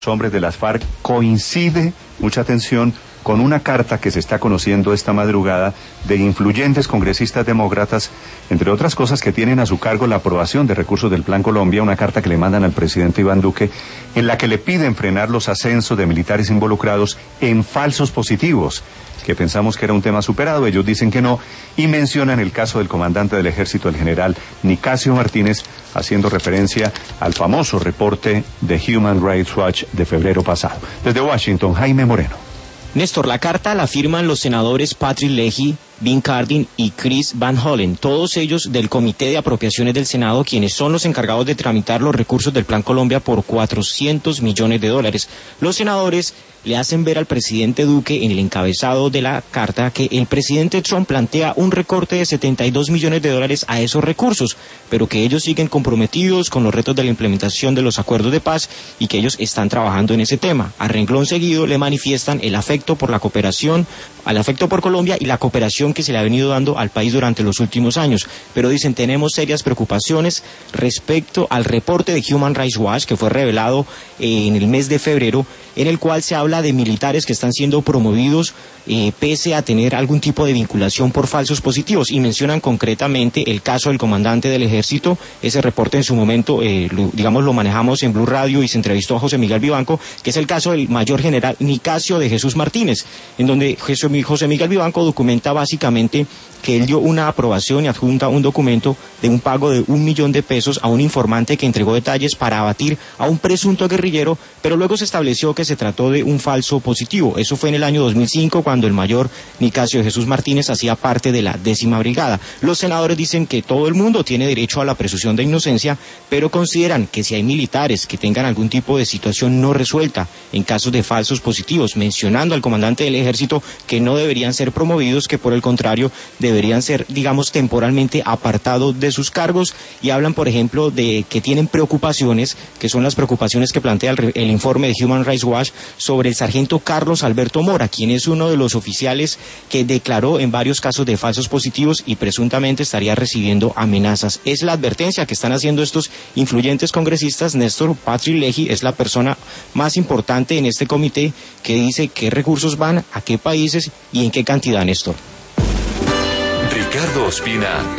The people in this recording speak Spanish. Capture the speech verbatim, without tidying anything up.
hombres de las FARC coincide, mucha atención, con una carta que se está conociendo esta madrugada de influyentes congresistas demócratas, entre otras cosas que tienen a su cargo la aprobación de recursos del Plan Colombia, una carta que le mandan al presidente Iván Duque, en la que le piden frenar los ascensos de militares involucrados en falsos positivos, que pensamos que era un tema superado, ellos dicen que no, y mencionan el caso del comandante del ejército, el general Nicasio Martínez, haciendo referencia al famoso reporte de Human Rights Watch de febrero pasado. Desde Washington, Jaime Moreno. Néstor, la carta la firman los senadores Patrick Leahy, Ben Cardin y Chris Van Hollen, todos ellos del Comité de Apropiaciones del Senado, quienes son los encargados de tramitar los recursos del Plan Colombia por cuatrocientos millones de dólares. Los senadores le hacen ver al presidente Duque en el encabezado de la carta que el presidente Trump plantea un recorte de setenta y dos millones de dólares a esos recursos, pero que ellos siguen comprometidos con los retos de la implementación de los acuerdos de paz y que ellos están trabajando en ese tema. A renglón seguido le manifiestan el afecto por la cooperación, al afecto por Colombia y la cooperación que se le ha venido dando al país durante los últimos años. Pero dicen, tenemos serias preocupaciones respecto al reporte de Human Rights Watch que fue revelado eh, en el mes de febrero, en el cual se habla de militares que están siendo promovidos eh, pese a tener algún tipo de vinculación por falsos positivos, y mencionan concretamente el caso del comandante del ejército. Ese reporte en su momento, eh, lo, digamos, lo manejamos en Blue Radio y se entrevistó a José Miguel Vivanco, que es el caso del mayor general Nicasio de Jesús Martínez, en donde José Miguel Vivanco documenta básicamente que él dio una aprobación y adjunta un documento de un pago de un millón de pesos a un informante que entregó detalles para abatir a un presunto guerrillero, pero luego se estableció que se trató de un falso positivo. Eso fue en el año dos mil cinco, cuando el mayor Nicasio de Jesús Martínez hacía parte de la décima brigada. Los senadores dicen que todo el mundo tiene derecho a la presunción de inocencia, pero consideran que si hay militares que tengan algún tipo de situación no resuelta en casos de falsos positivos, mencionando al comandante del ejército, que no deberían ser promovidos, que por el contrario deberían ser, digamos, temporalmente apartados de sus cargos, y hablan, por ejemplo, de que tienen preocupaciones, que son las preocupaciones que plantea el, el informe de Human Rights Watch sobre el sargento Carlos Alberto Mora, quien es uno de los oficiales que declaró en varios casos de falsos positivos y presuntamente estaría recibiendo amenazas. Es la advertencia que están haciendo estos influyentes congresistas. Néstor, Patrick Leahy es la persona más importante en este comité, que dice qué recursos van, a qué países y en qué cantidad, Néstor. Ricardo Ospina.